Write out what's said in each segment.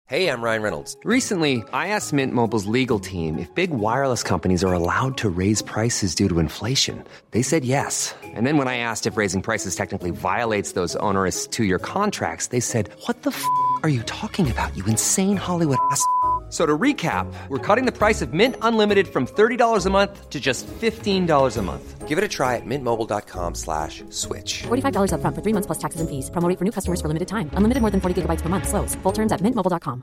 Hey, I'm Ryan Reynolds. Recently, I asked Mint Mobile's legal team if big wireless companies are allowed to raise prices due to inflation. They said yes. And then when I asked if raising prices technically violates those onerous two-year contracts, they said, "What the f*** are you talking about, you insane Hollywood ass?" So to recap, we're cutting the price of Mint Unlimited from $30 a month to just $15 a month. Give it a try at mintmobile.com/switch. $45 up front for 3 months plus taxes and fees. Promo rate for new customers for limited time. Unlimited more than 40 gigabytes per month. Slows full terms at mintmobile.com.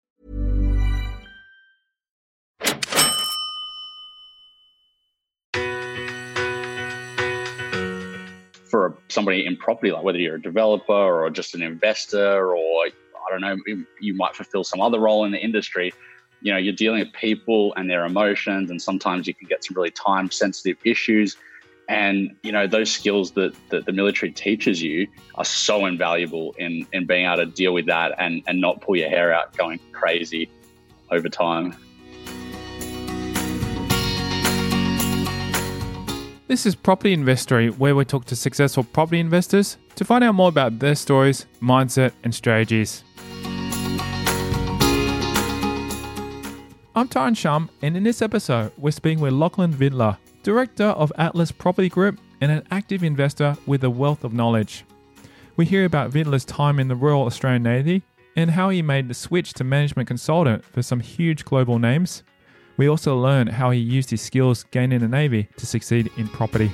For somebody in property, like whether you're a developer or just an investor, or I don't know, you might fulfill some other role in the industry, you know, you're dealing with people and their emotions, and sometimes you can get some really time sensitive issues. And, you know, those skills that the military teaches you are so invaluable in being able to deal with that and not pull your hair out going crazy over time. This is Property Investory, where we talk to successful property investors to find out more about their stories, mindset, and strategies. I'm Tyron Shum, and in this episode, we're speaking with Lachlan Vidler, Director of Atlas Property Group and an active investor with a wealth of knowledge. We hear about Vidler's time in the Royal Australian Navy and how he made the switch to management consultant for some huge global names. We also learn how he used his skills gained in the Navy to succeed in property.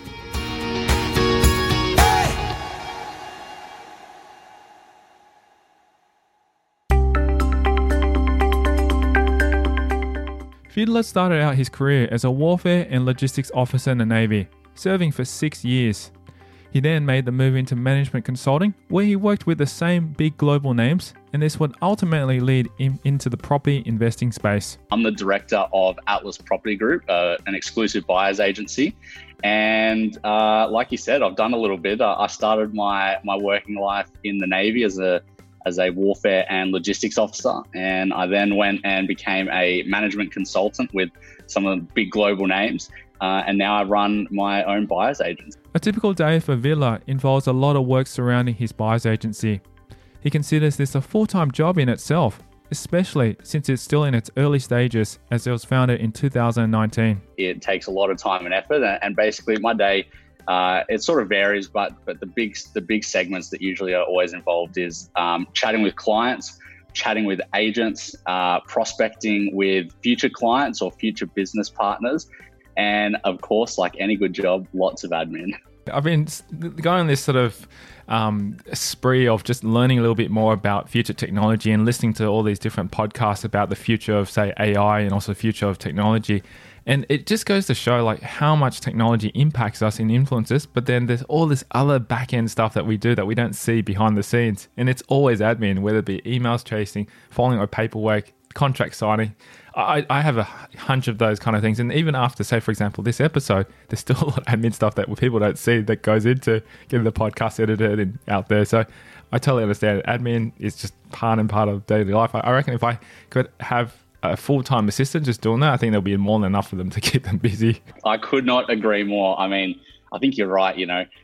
Vidler started out his career as a warfare and logistics officer in the Navy, serving for 6 years. He then made the move into management consulting, where he worked with the same big global names, and this would ultimately lead him into the property investing space. I'm the director of Atlas Property Group, an exclusive buyers agency. And like you said, I've done a little bit. I started my working life in the Navy as a warfare and logistics officer. And I then went and became a management consultant with some of the big global names. And now I run my own buyers agency. A typical day for Vidler involves a lot of work surrounding his buyers agency. He considers this a full-time job in itself, especially since it's still in its early stages as it was founded in 2019. It takes a lot of time and effort, and basically my day, it sort of varies, but the big segments that usually are always involved is chatting with clients, chatting with agents, prospecting with future clients or future business partners, and of course, like any good job, lots of admin. I've been going on this sort of spree of just learning a little bit more about future technology and listening to all these different podcasts about the future of, say, AI and also the future of technology. And it just goes to show like how much technology impacts us and influences, but then there's all this other back-end stuff that we do that we don't see behind the scenes. And it's always admin, whether it be emails chasing, following our paperwork, contract signing. I have a hunch of those kind of things. And even after, say, for example, this episode, there's still a lot of admin stuff that people don't see that goes into getting the podcast edited and out there. So I totally understand. Admin is just part and part of daily life. I reckon if I could have a full-time assistant just doing that, I think there'll be more than enough for them to keep them busy. I could not agree more. I mean, I think you're right. You know,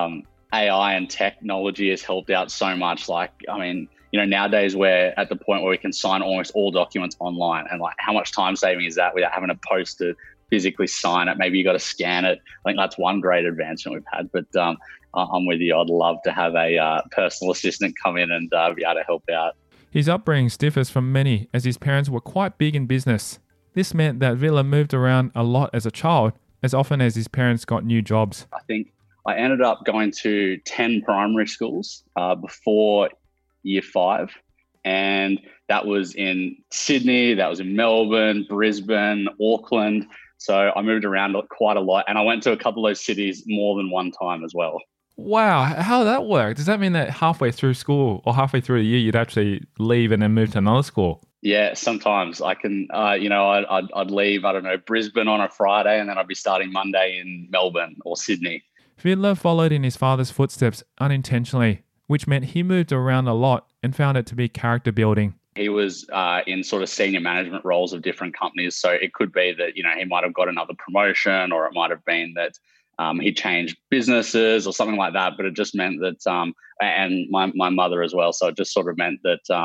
AI and technology has helped out so much. Like, I mean, you know, nowadays we're at the point where we can sign almost all documents online, and like how much time saving is that without having to post to physically sign it? Maybe you got to scan it. I think that's one great advancement we've had, but I'm with you. I'd love to have a personal assistant come in and be able to help out. His upbringing differs from many, as his parents were quite big in business. This meant that Vidler moved around a lot as a child, as often as his parents got new jobs. I think I ended up going to 10 primary schools before year 5. And that was in Sydney, that was in Melbourne, Brisbane, Auckland. So I moved around quite a lot. And I went to a couple of those cities more than one time as well. Wow, how did that work? Does that mean that halfway through school or halfway through the year, you'd actually leave and then move to another school? Yeah, sometimes I can, I'd leave, I don't know, Brisbane on a Friday, and then I'd be starting Monday in Melbourne or Sydney. Vidler followed in his father's footsteps unintentionally, which meant he moved around a lot and found it to be character building. He was in sort of senior management roles of different companies. So it could be that, you know, he might have got another promotion, or it might have been that he changed businesses or something like that. But it just meant that, and my mother as well. So it just sort of meant that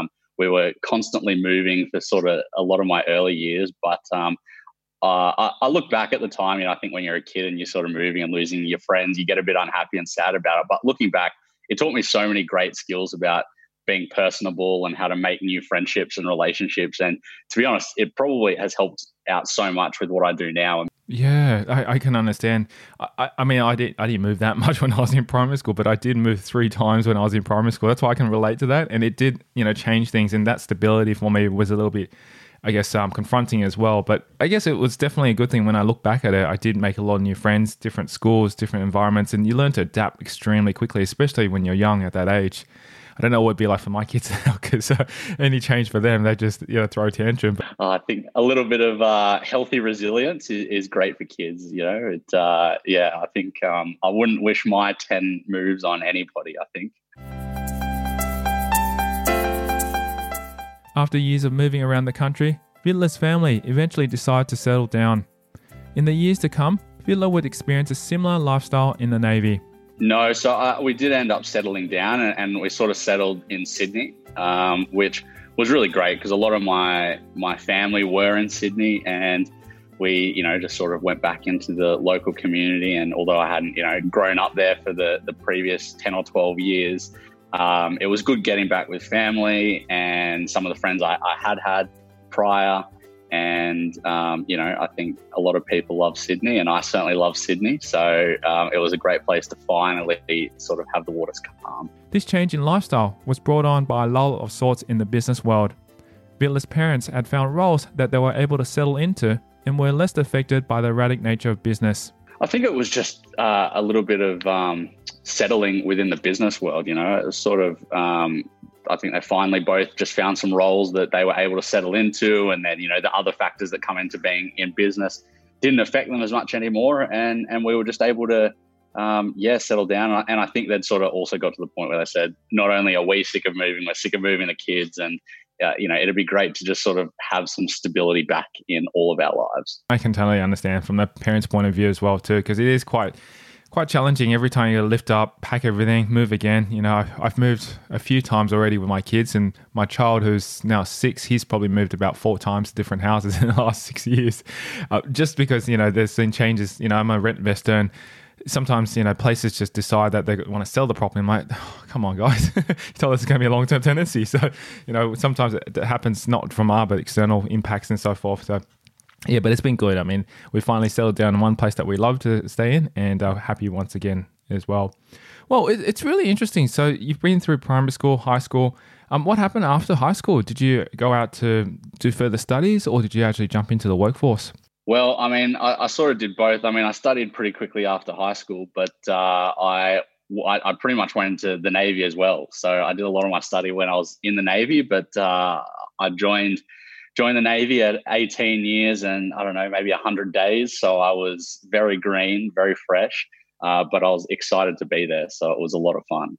we were constantly moving for sort of a lot of my early years. But I look back at the time, I think when you're a kid and you're sort of moving and losing your friends, you get a bit unhappy and sad about it. But looking back, it taught me so many great skills about being personable and how to make new friendships and relationships. And to be honest, it probably has helped out so much with what I do now. Yeah, I can understand. I mean, I didn't move that much when I was in primary school, but I did move 3 times when I was in primary school. That's why I can relate to that. And it did, change things. And that stability for me was a little bit, I guess, confronting as well. But I guess it was definitely a good thing when I look back at it. I did make a lot of new friends, different schools, different environments, and you learn to adapt extremely quickly, especially when you're young at that age. I don't know what it'd be like for my kids now, because any change for them, they just throw a tantrum. I think a little bit of healthy resilience is great for kids. I think I wouldn't wish my 10 moves on anybody, I think. After years of moving around the country, Vidler's family eventually decided to settle down. In the years to come, Vidler would experience a similar lifestyle in the Navy. No, so we did end up settling down, and we sort of settled in Sydney, which was really great because a lot of my family were in Sydney, and we, just sort of went back into the local community. And although I hadn't, grown up there for the previous 10 or 12 years, it was good getting back with family and some of the friends I had prior. And, I think a lot of people love Sydney, and I certainly love Sydney. So it was a great place to finally sort of have the waters calm. This change in lifestyle was brought on by a lull of sorts in the business world. Vidler's parents had found roles that they were able to settle into and were less affected by the erratic nature of business. I think it was just a little bit of settling within the business world. It was sort of... I think they finally both just found some roles that they were able to settle into, and then, the other factors that come into being in business didn't affect them as much anymore. And we were just able to, settle down. And I think they'd sort of also got to the point where they said, not only are we sick of moving, we're sick of moving the kids. And, it'd be great to just sort of have some stability back in all of our lives. I can totally understand from the parents' point of view as well, too, because it is quite challenging every time you lift up, pack everything, move again. I've moved a few times already with my kids, and my child, who's now 6, he's probably moved about 4 times to different houses in the last 6 years, just because, there's been changes. I'm a rent investor, and sometimes, places just decide that they want to sell the property. I'm like, oh, come on, guys. You told us it's going to be a long-term tenancy. So, sometimes it happens not from our, but external impacts and so forth. So, yeah, but it's been good. I mean, we finally settled down in one place that we love to stay in, and are happy once again as well. Well, it's really interesting. So you've been through primary school, high school. What happened after high school? Did you go out to do further studies, or did you actually jump into the workforce? Well, I mean, I sort of did both. I mean, I studied pretty quickly after high school, but I pretty much went into the Navy as well. So I did a lot of my study when I was in the Navy, but I joined the Navy at 18 years and, I don't know, maybe 100 days. So I was very green, very fresh, but I was excited to be there. So it was a lot of fun.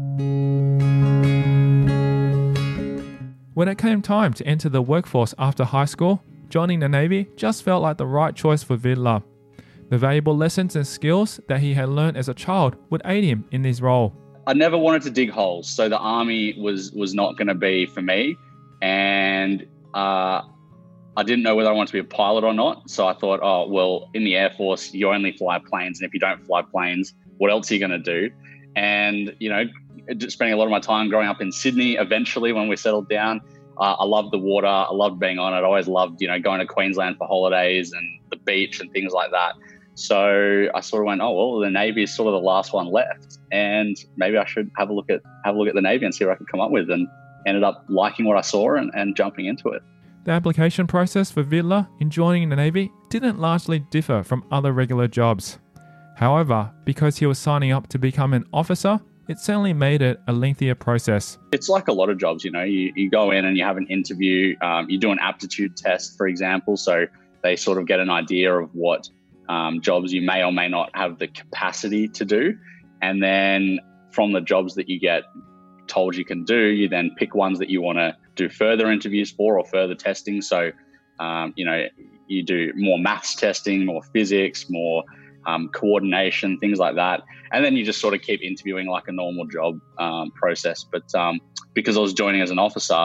When it came time to enter the workforce after high school, joining the Navy just felt like the right choice for Vidler. The valuable lessons and skills that he had learned as a child would aid him in this role. I never wanted to dig holes. So the Army was not going to be for me. And I didn't know whether I wanted to be a pilot or not. So I thought, oh, well, in the Air Force, you only fly planes. And if you don't fly planes, what else are you going to do? And, just spending a lot of my time growing up in Sydney, eventually when we settled down, I loved the water. I loved being on it. I always loved, going to Queensland for holidays and the beach and things like that. So I sort of went, oh, well, the Navy is sort of the last one left. And maybe I should have a look at the Navy and see what I could come up with. And ended up liking what I saw and jumping into it. The application process for Vidler in joining the Navy didn't largely differ from other regular jobs. However, because he was signing up to become an officer, it certainly made it a lengthier process. It's like a lot of jobs, you go in and you have an interview, you do an aptitude test, for example, so they sort of get an idea of what jobs you may or may not have the capacity to do. And then from the jobs that you get told you can do, you then pick ones that you want to do further interviews for or further testing. So, you do more maths testing, more physics, more coordination, things like that. And then you just sort of keep interviewing like a normal job process. But because I was joining as an officer,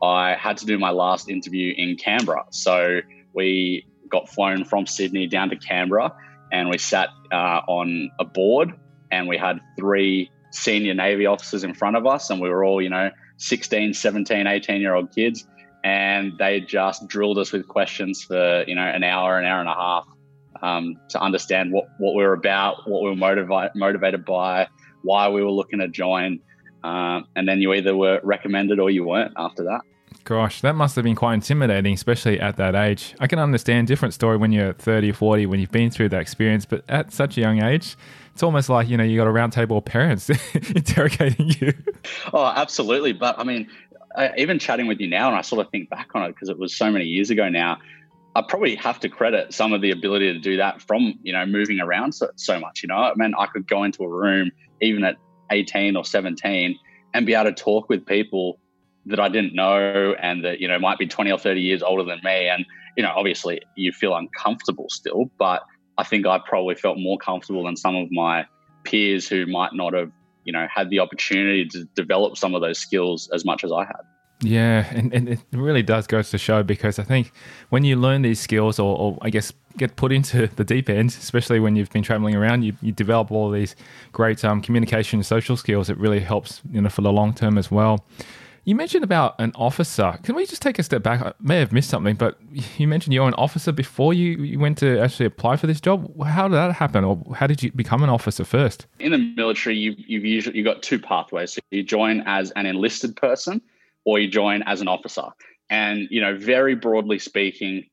I had to do my last interview in Canberra. So we got flown from Sydney down to Canberra, and we sat on a board, and we had 3 senior Navy officers in front of us, and we were all, 16, 17, 18-year-old kids, and they just drilled us with questions for, an hour and a half to understand what we were about, what we were motivated by, why we were looking to join. And then you either were recommended or you weren't after that. Gosh, that must have been quite intimidating, especially at that age. I can understand different story when you're 30 or 40, when you've been through that experience, but at such a young age, it's almost like, you got a round table of parents interrogating you. Oh, absolutely. But I mean, even chatting with you now, and I sort of think back on it because it was so many years ago now, I probably have to credit some of the ability to do that from, moving around so much, I mean, I could go into a room even at 18 or 17 and be able to talk with people that I didn't know and that, might be 20 or 30 years older than me. And, obviously you feel uncomfortable still, but I think I probably felt more comfortable than some of my peers who might not have, had the opportunity to develop some of those skills as much as I had. Yeah, and it really does go to show, because I think when you learn these skills or I guess get put into the deep end, especially when you've been traveling around, you develop all these great communication and social skills. It really helps, for the long term as well. You mentioned about an officer. Can we just take a step back? I may have missed something, but you mentioned you're an officer before you went to actually apply for this job. How did that happen, or how did you become an officer first? In the military, you've got 2 pathways. So you join as an enlisted person, or you join as an officer. And, very broadly speaking,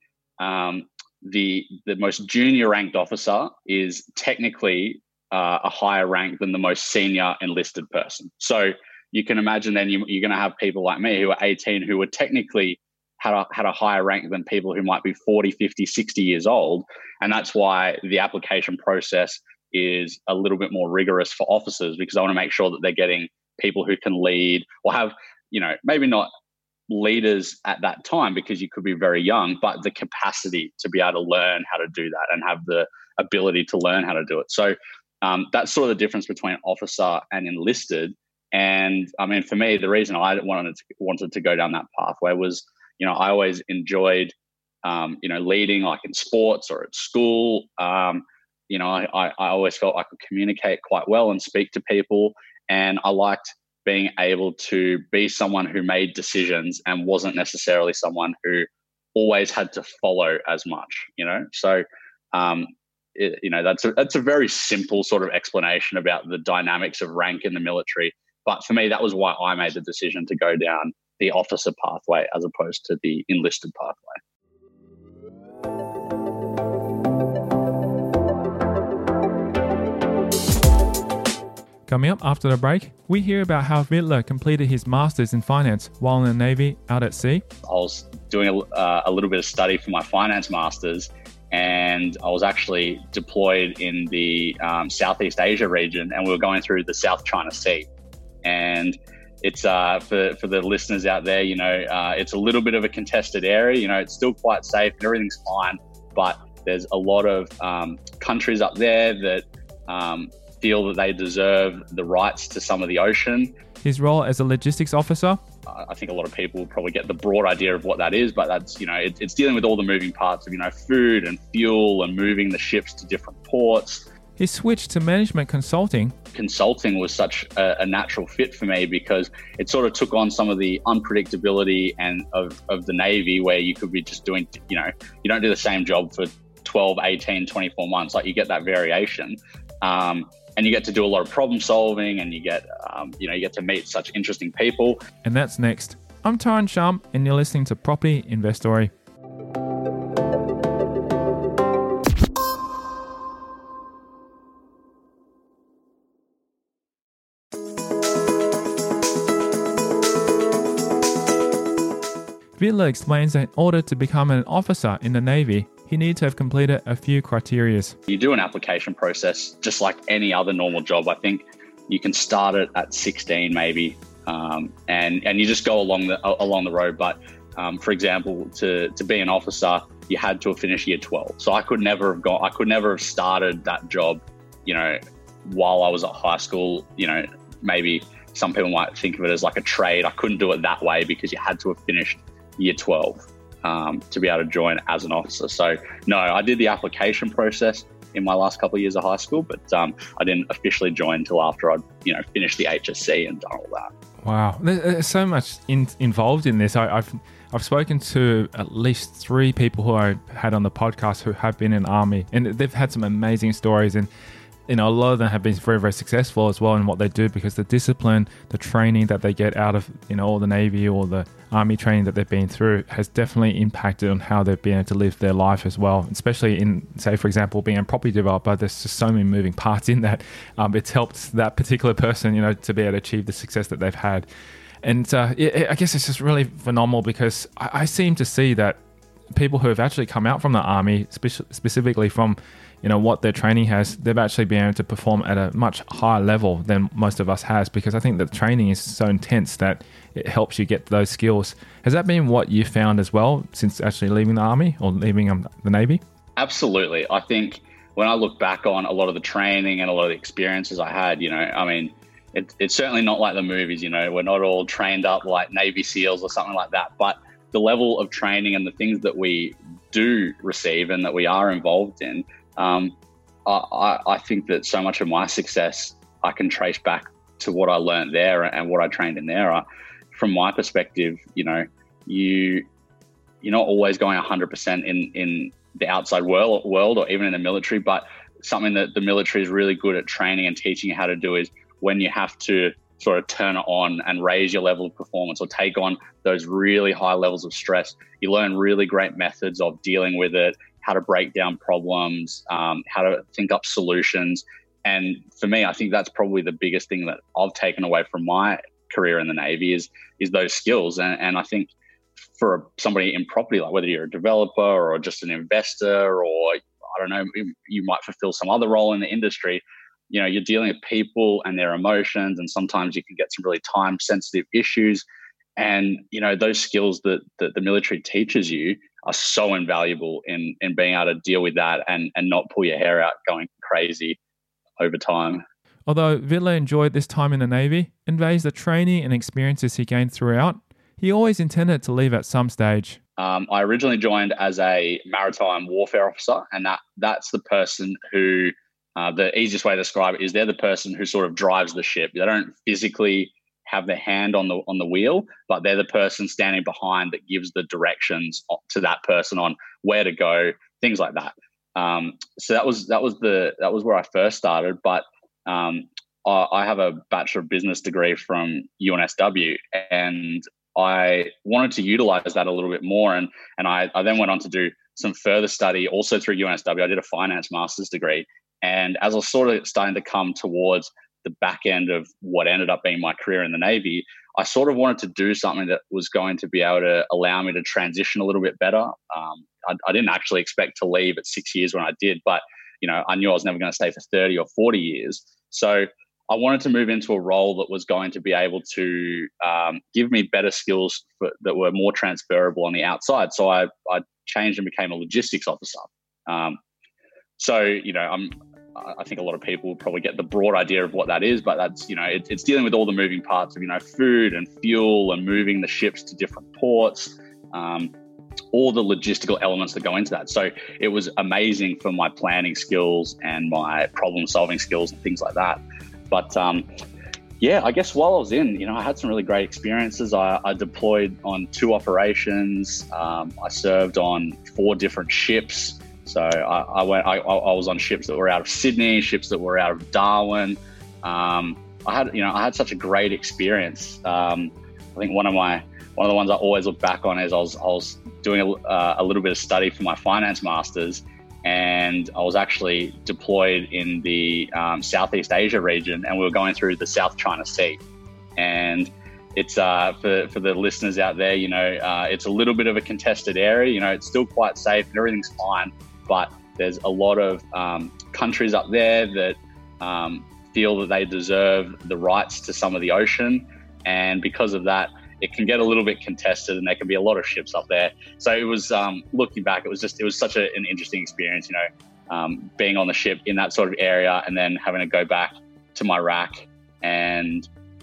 the most junior ranked officer is technically a higher rank than the most senior enlisted person. So you can imagine then you're going to have people like me who are 18 who were technically had a higher rank than people who might be 40, 50, 60 years old. And that's why the application process is a little bit more rigorous for officers, because I want to make sure that they're getting people who can lead or have, maybe not leaders at that time because you could be very young, but the capacity to be able to learn how to do that and have the ability to learn how to do it. So that's sort of the difference between officer and enlisted. And I mean, for me, the reason I wanted to go down that pathway was, I always enjoyed, leading, like in sports or at school. I always felt I could communicate quite well and speak to people. And I liked being able to be someone who made decisions and wasn't necessarily someone who always had to follow as much, So, that's a very simple sort of explanation about the dynamics of rank in the military. But for me, that was why I made the decision to go down the officer pathway as opposed to the enlisted pathway. Coming up after the break, we hear about how Vittler completed his Masters in Finance while in the Navy out at sea. I was doing a little bit of study for my Finance Masters, and I was actually deployed in the Southeast Asia region, and we were going through the South China Sea. And it's for the listeners out there, it's a little bit of a contested area. It's still quite safe and everything's fine, but there's a lot of countries up there that feel that they deserve the rights to some of the ocean. His role as a logistics officer? I think a lot of people will probably get the broad idea of what that is, but that's, it's dealing with all the moving parts of, food and fuel and moving the ships to different ports. His switch to management consulting. Consulting was such a natural fit for me because it sort of took on some of the unpredictability and of the Navy, where you could be just doing, you don't do the same job for 12, 18, 24 months. Like, you get that variation. And you get to do a lot of problem solving, and you get to meet such interesting people. And that's next. I'm Tyron Shum, and you're listening to Property Investory. Vittler explains that in order to become an officer in the Navy, he needs to have completed a few criteria. You do an application process just like any other normal job. I think you can start it at 16 maybe, and you just go along the road. But for example, to be an officer, you had to have finished year 12. So I could never have started that job, while I was at high school, maybe some people might think of it as like a trade. I couldn't do it that way because you had to have finished year 12 to be able to join as an officer. So no, I did the application process in my last couple of years of high school, but I didn't officially join until after I'd finished the HSC and done all that. Wow, there's so much involved in this. I've spoken to at least 3 people who I had on the podcast who have been in the Army, and they've had some amazing stories, and a lot of them have been very, very successful as well in what they do, because the discipline, the training that they get out of all the Navy or the Army training that they've been through has definitely impacted on how they've been able to live their life as well. Especially in, say, for example, being a property developer, there's just so many moving parts in that. It's helped that particular person, to be able to achieve the success that they've had. And I guess it's just really phenomenal, because I seem to see that people who have actually come out from the Army, specifically from what their training has, they've actually been able to perform at a much higher level than most of us has, because I think the training is so intense that it helps you get those skills. Has that been what you found as well since actually leaving the Army or leaving the Navy? Absolutely. I think when I look back on a lot of the training and a lot of the experiences I had, it's certainly not like the movies, we're not all trained up like Navy SEALs or something like that, but the level of training and the things that we do receive and that we are involved in, I think that so much of my success I can trace back to what I learned there and what I trained in there. From my perspective, you're not always going 100% in the outside world or even in the military, but something that the military is really good at training and teaching you how to do is when you have to sort of turn it on and raise your level of performance or take on those really high levels of stress, you learn really great methods of dealing with it, how to break down problems, how to think up solutions. And for me, I think that's probably the biggest thing that I've taken away from my career in the Navy is those skills. And I think for somebody in property, like whether you're a developer or just an investor, or I don't know, you might fulfill some other role in the industry, you're dealing with people and their emotions, and sometimes you can get some really time-sensitive issues. And, those skills that the military teaches you are so invaluable in being able to deal with that and not pull your hair out going crazy over time. Although Vidler enjoyed this time in the Navy and values the training and experiences he gained throughout, he always intended to leave at some stage. I originally joined as a maritime warfare officer, and that's the person who... the easiest way to describe it is they're the person who sort of drives the ship. They don't physically have their hand on the wheel, but they're the person standing behind that gives the directions to that person on where to go, things like that. So that was where I first started. But I have a Bachelor of Business degree from UNSW, and I wanted to utilize that a little bit more. And I then went on to do some further study also through UNSW. I did a finance master's degree. And as I was sort of starting to come towards the back end of what ended up being my career in the Navy, I sort of wanted to do something that was going to be able to allow me to transition a little bit better. I didn't actually expect to leave at 6 years when I did, but I knew I was never going to stay for 30 or 40 years. So I wanted to move into a role that was going to be able to give me better skills that were more transferable on the outside. So I changed and became a logistics officer. I think a lot of people will probably get the broad idea of what that is, but that's, it's dealing with all the moving parts of, food and fuel and moving the ships to different ports, all the logistical elements that go into that. So it was amazing for my planning skills and my problem solving skills and things like that. But I guess while I was in, I had some really great experiences. I deployed on 2 operations. I served on 4 different ships. So I was on ships that were out of Sydney, ships that were out of Darwin. I had such a great experience. I think one of the ones I always look back on is I was doing a little bit of study for my finance masters, and I was actually deployed in the Southeast Asia region, and we were going through the South China Sea. And it's for the listeners out there, it's a little bit of a contested area. It's still quite safe and everything's fine. But there's a lot of countries up there that feel that they deserve the rights to some of the ocean. And because of that, it can get a little bit contested, and there can be a lot of ships up there. So it was, looking back, it was such an interesting experience, being on the ship in that sort of area and then having to go back to my rack and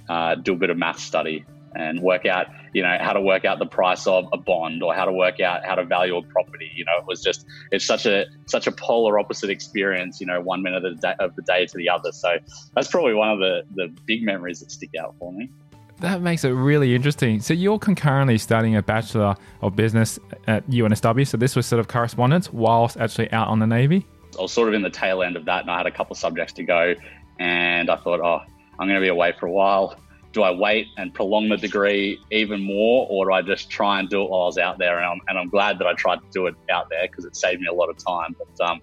do a bit of math study and work out, how to work out the price of a bond or how to work out how to value a property. It's such a polar opposite experience, 1 minute of the day to the other. So that's probably one of the big memories that stick out for me. That makes it really interesting. So you're concurrently studying a Bachelor of Business at UNSW. So this was sort of correspondence whilst actually out on the Navy? I was sort of in the tail end of that, and I had a couple of subjects to go, and I thought, I'm going to be away for a while. Do I wait and prolong the degree even more, or do I just try and do it while I was out there? And I'm glad that I tried to do it out there because it saved me a lot of time. But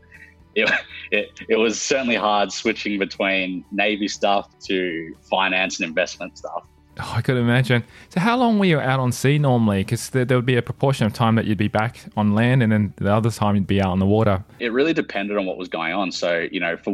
it was certainly hard switching between Navy stuff to finance and investment stuff. Oh, I could imagine. So how long were you out on sea normally? Because there would be a proportion of time that you'd be back on land and then the other time you'd be out on the water. It really depended on what was going on. So, for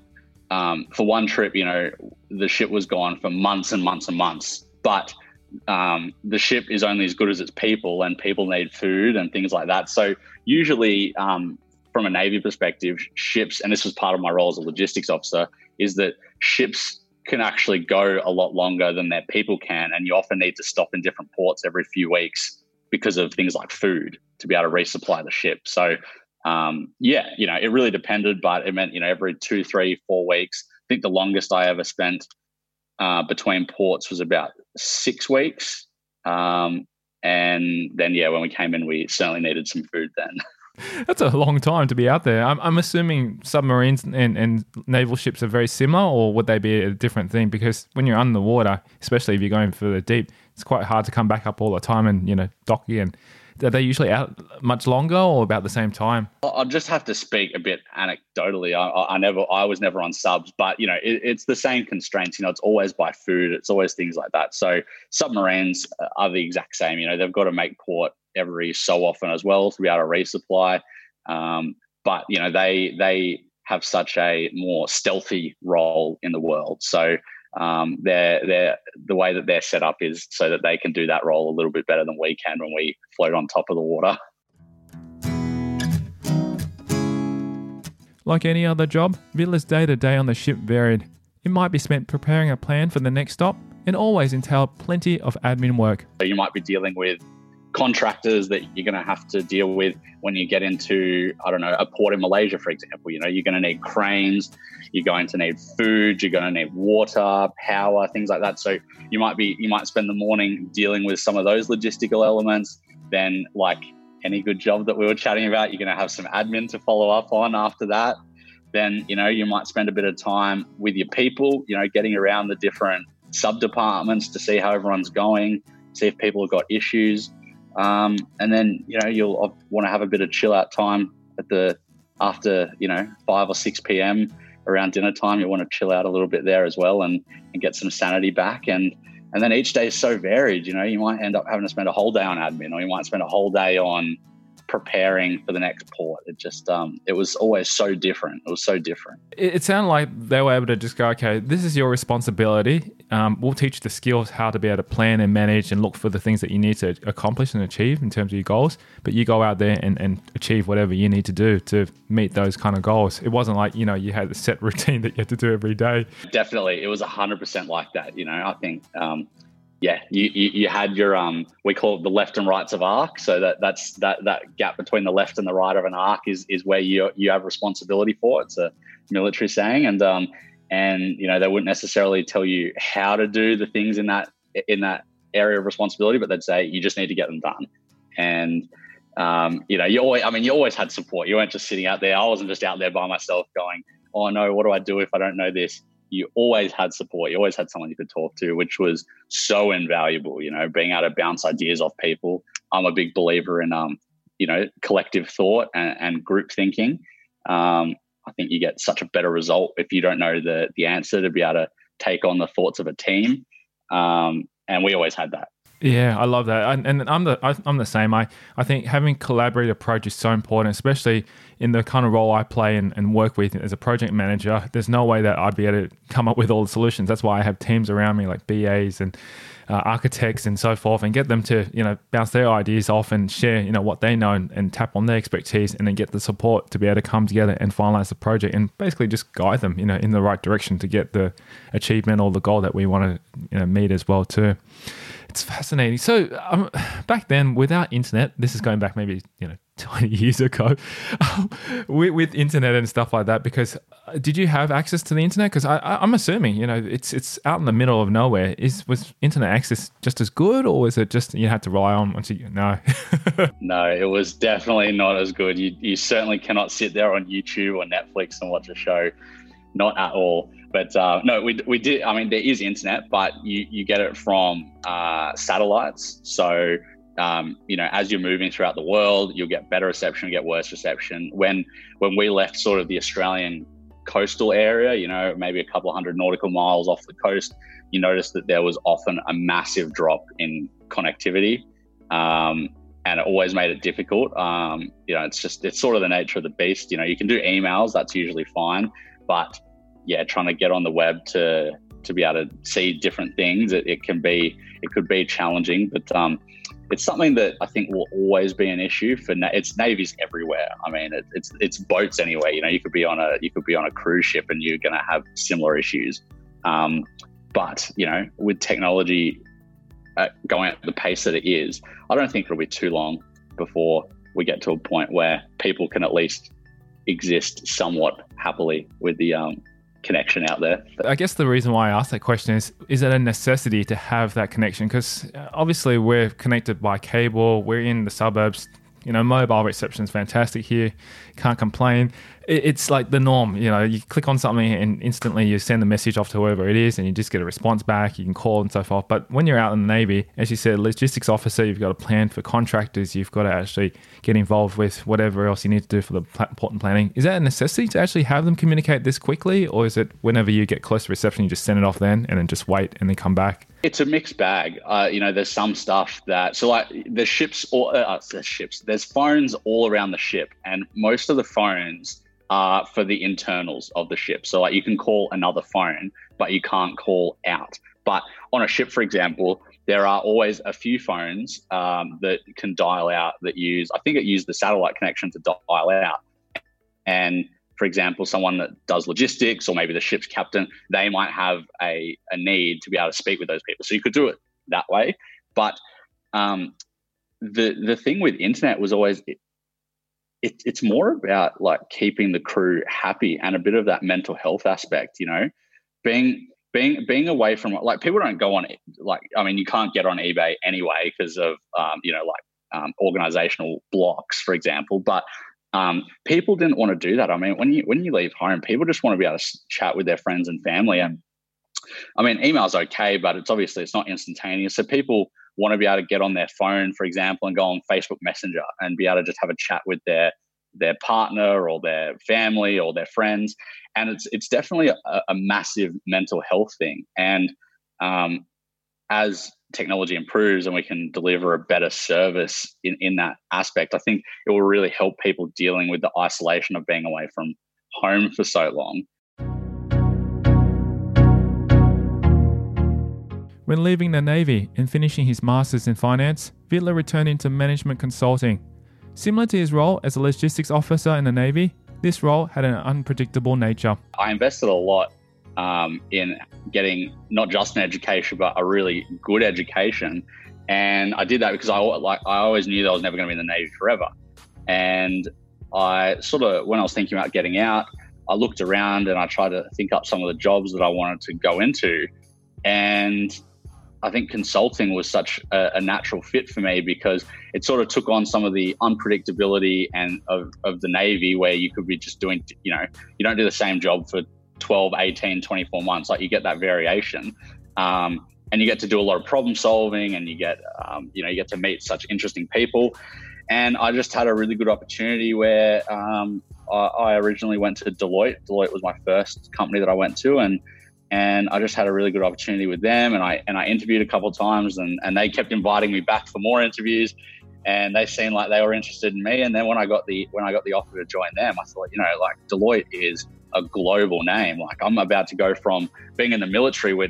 one trip, the ship was gone for months and months and months. But the ship is only as good as its people, and people need food and things like that. So usually from a Navy perspective, ships, and this was part of my role as a logistics officer, is that ships can actually go a lot longer than their people can. And you often need to stop in different ports every few weeks because of things like food to be able to resupply the ship. So it really depended, but it meant, every 2, 3, 4 weeks. I think the longest I ever spent between ports was about 6 weeks. And then, when we came in, we certainly needed some food then. That's a long time to be out there. I'm assuming submarines and naval ships are very similar, or would they be a different thing? Because when you're under the water, especially if you're going further deep, it's quite hard to come back up all the time and, dock again. Are they usually out much longer or about the same time? I'll just have to speak a bit anecdotally. I was never on subs, but it's the same constraints. It's always by food. It's always things like that. So submarines are the exact same. They've got to make port every so often as well to be able to resupply. But they have such a more stealthy role in the world. So they're the way that they're set up is so that they can do that role a little bit better than we can when we float on top of the water. Like any other job, Vittler's day-to-day on the ship varied. It might be spent preparing a plan for the next stop and always entailed plenty of admin work. So you might be dealing with contractors that you're going to have to deal with when you get into, a port in Malaysia, for example. You're going to need cranes, you're going to need food, you're going to need water, power, things like that. So you might spend the morning dealing with some of those logistical elements. Then, like any good job that we were chatting about, you're going to have some admin to follow up on after that. Then, you might spend a bit of time with your people, getting around the different sub-departments to see how everyone's going, see if people have got issues. And then, you'll want to have a bit of chill out time after 5 or 6 p.m. around dinner time. You want to chill out a little bit there as well and get some sanity back. And then each day is so varied. You might end up having to spend a whole day on admin, or you might spend a whole day on preparing for the next port. It just, it was always so different. It was so different. It sounded like they were able to just go, okay, this is your responsibility. We'll teach you the skills how to be able to plan and manage and look for the things that you need to accomplish and achieve in terms of your goals. But you go out there and achieve whatever you need to do to meet those kind of goals. It wasn't like, you had a set routine that you had to do every day. Definitely. It was 100% like that. I think, you had your, we call it the left and rights of arc. So that gap between the left and the right of an arc is where you have responsibility for. It's a military saying. And they wouldn't necessarily tell you how to do the things in that area of responsibility, but they'd say you just need to get them done. And you always had support. You weren't just sitting out there. I wasn't just out there by myself going, oh no, what do I do if I don't know this? You always had support. You always had someone you could talk to, which was so invaluable, being able to bounce ideas off people. I'm a big believer in, collective thought and group thinking. I think you get such a better result if you don't know the answer, to be able to take on the thoughts of a team. And we always had that. Yeah, I love that. And I'm the same. I think having collaborative approach is so important, especially in the kind of role I play and work with as a project manager. There's no way that I'd be able to come up with all the solutions. That's why I have teams around me like BAs and architects and so forth, and get them to, bounce their ideas off and share, what they know and tap on their expertise, and then get the support to be able to come together and finalize the project and basically just guide them, in the right direction to get the achievement or the goal that we want to, meet as well too. It's fascinating. So back then, without internet, this is going back maybe 20 years ago, with internet and stuff like that. Because did you have access to the internet? Because I'm assuming it's out in the middle of nowhere. Was internet access just as good, or was it just you had to rely on once you No, it was definitely not as good. You certainly cannot sit there on YouTube or Netflix and watch a show. Not at all. But no, we did. I mean, there is internet, but you get it from satellites. So, as you're moving throughout the world, you'll get better reception, you'll get worse reception. When we left sort of the Australian coastal area, maybe a couple of hundred nautical miles off the coast, you notice that there was often a massive drop in connectivity. And it always made it difficult. It's sort of the nature of the beast. You can do emails, that's usually fine. But yeah, trying to get on the web to be able to see different things, it could be challenging, but it's something that I think will always be an issue for it's navies everywhere. I mean, it's boats anyway. You could be on a cruise ship and you're going to have similar issues. But with technology going at the pace that it is, I don't think it'll be too long before we get to a point where people can at least exist somewhat happily with the connection out there. I guess the reason why I asked that question is it a necessity to have that connection? Because obviously we're connected by cable, we're in the suburbs, mobile reception is fantastic here, can't complain. It's like the norm, you click on something and instantly you send a message off to whoever it is and you just get a response back, you can call and so forth. But when you're out in the Navy, as you said, logistics officer, you've got to plan for contractors, you've got to actually get involved with whatever else you need to do for the port and planning. Is that a necessity to actually have them communicate this quickly, or is it whenever you get close to reception, you just send it off then and then just wait and then come back? It's a mixed bag. There's some stuff that, so like there's there's phones all around the ship, and most of the phones are for the internals of the ship. So like you can call another phone, but you can't call out. But on a ship, for example, there are always a few phones that can dial out that use the satellite connection to dial out. And for example, someone that does logistics or maybe the ship's captain, they might have a need to be able to speak with those people. So you could do it that way. But the thing with internet was always, it's more about like keeping the crew happy and a bit of that mental health aspect, being away from, like, people don't go on, like, I mean, you can't get on eBay anyway because of, organizational blocks, for example, but people didn't want to do that. I mean, when you leave home, people just want to be able to chat with their friends and family. And I mean, email's okay, but it's not instantaneous. So people want to be able to get on their phone, for example, and go on Facebook Messenger and be able to just have a chat with their partner or their family or their friends. And it's definitely a massive mental health thing. And as technology improves and we can deliver a better service in that aspect, I think it will really help people dealing with the isolation of being away from home for so long. When leaving the Navy and finishing his Masters in Finance, Fiedler returned into management consulting. Similar to his role as a logistics officer in the Navy, this role had an unpredictable nature. I invested a lot in getting not just an education, but a really good education. And I did that because I always knew that I was never going to be in the Navy forever. And I sort of, when I was thinking about getting out, I looked around and I tried to think up some of the jobs that I wanted to go into. And I think consulting was such a natural fit for me because it sort of took on some of the unpredictability and of the Navy, where you could be just doing, you don't do the same job for 12, 18, 24 months. Like, you get that variation. And you get to do a lot of problem solving, and you get to meet such interesting people. And I just had a really good opportunity where I originally went to Deloitte. Deloitte was my first company that I went to, and I just had a really good opportunity with them. And I interviewed a couple of times, and they kept inviting me back for more interviews, and they seemed like they were interested in me. And then when I got the offer to join them, I thought, Deloitte is a global name. Like, I'm about to go from being in the military, which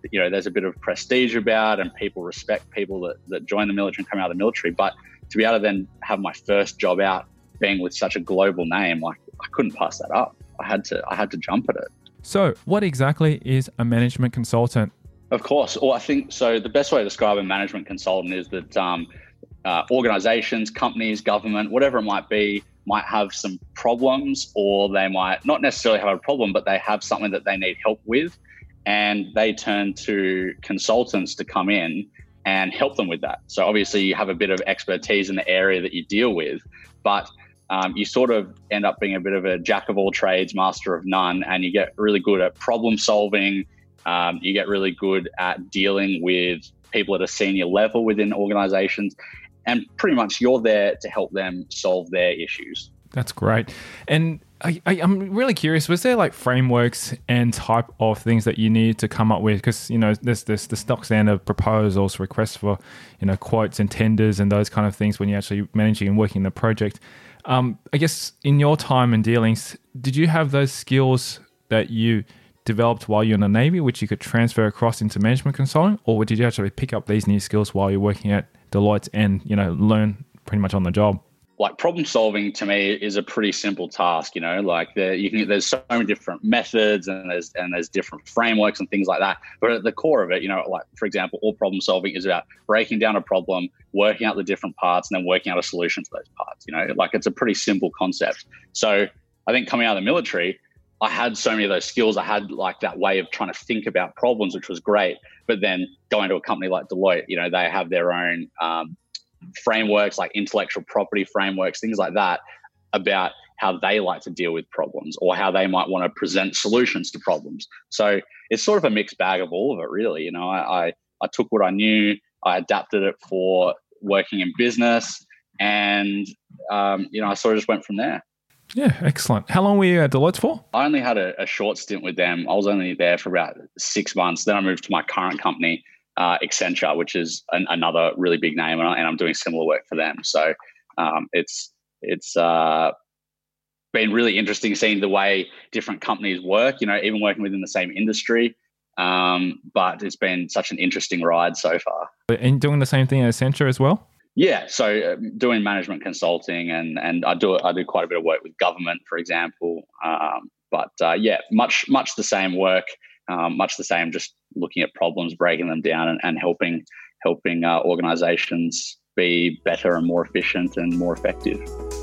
there's a bit of prestige about, and people respect people that join the military and come out of the military. But to be able to then have my first job out being with such a global name, like I couldn't pass that up. I had to jump at it. So what exactly is a management consultant? Of course. Well, I think so. The best way to describe a management consultant is that organizations, companies, government, whatever it might be, might have some problems, or they might not necessarily have a problem, but they have something that they need help with. And they turn to consultants to come in and help them with that. So obviously you have a bit of expertise in the area that you deal with, but you sort of end up being a bit of a jack of all trades, master of none, and you get really good at problem solving. You get really good at dealing with people at a senior level within organizations, and pretty much you're there to help them solve their issues. That's great. And I'm really curious, was there like frameworks and type of things that you need to come up with? Because, there's the stock standard proposals, requests for, quotes and tenders and those kind of things when you're actually managing and working the project. I guess in your time and dealings, did you have those skills that you developed while you're in the Navy, which you could transfer across into management consulting? Or did you actually pick up these new skills while you're working at Deloitte and, learn pretty much on the job? Like problem solving to me is a pretty simple task, there's so many different methods and there's different frameworks and things like that. But at the core of it, like for example, all problem solving is about breaking down a problem, working out the different parts, and then working out a solution to those parts. It's a pretty simple concept. So I think coming out of the military, I had so many of those skills. I had like that way of trying to think about problems, which was great. But then going to a company like Deloitte, they have their own frameworks, like intellectual property frameworks, things like that, about how they like to deal with problems or how they might want to present solutions to problems. So it's sort of a mixed bag of all of it, really. I took what I knew, I adapted it for working in business, and I sort of just went from there. Yeah, excellent. How long were you at Deloitte for? I only had a short stint with them. I was only there for about 6 months. Then I moved to my current company, Accenture, which is another really big name, and I'm doing similar work for them. So it's been really interesting seeing the way different companies work, even working within the same industry. But it's been such an interesting ride so far. And doing the same thing at Accenture as well? Yeah, so doing management consulting, and I do quite a bit of work with government, for example. But much the same work, much the same, just looking at problems, breaking them down, and helping organizations be better and more efficient and more effective.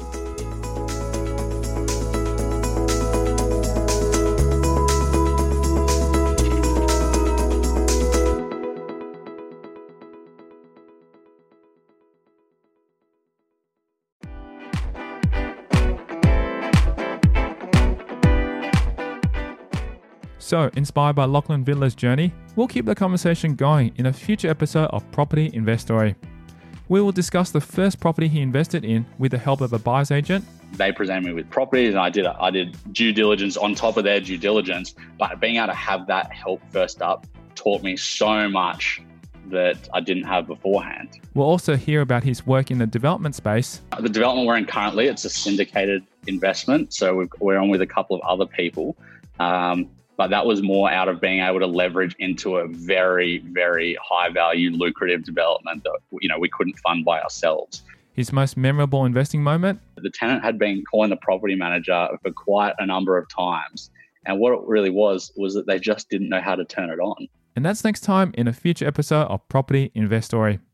So, inspired by Lachlan Vidler's journey, we'll keep the conversation going in a future episode of Property Investory. We will discuss the first property he invested in with the help of a buyer's agent. They presented me with properties, and I did due diligence on top of their due diligence. But being able to have that help first up taught me so much that I didn't have beforehand. We'll also hear about his work in the development space. The development we're in currently, it's a syndicated investment, so we're on with a couple of other people. But that was more out of being able to leverage into a very, very high value, lucrative development that we couldn't fund by ourselves. His most memorable investing moment? The tenant had been calling the property manager for quite a number of times. And what it really was that they just didn't know how to turn it on. And that's next time in a future episode of Property Investory.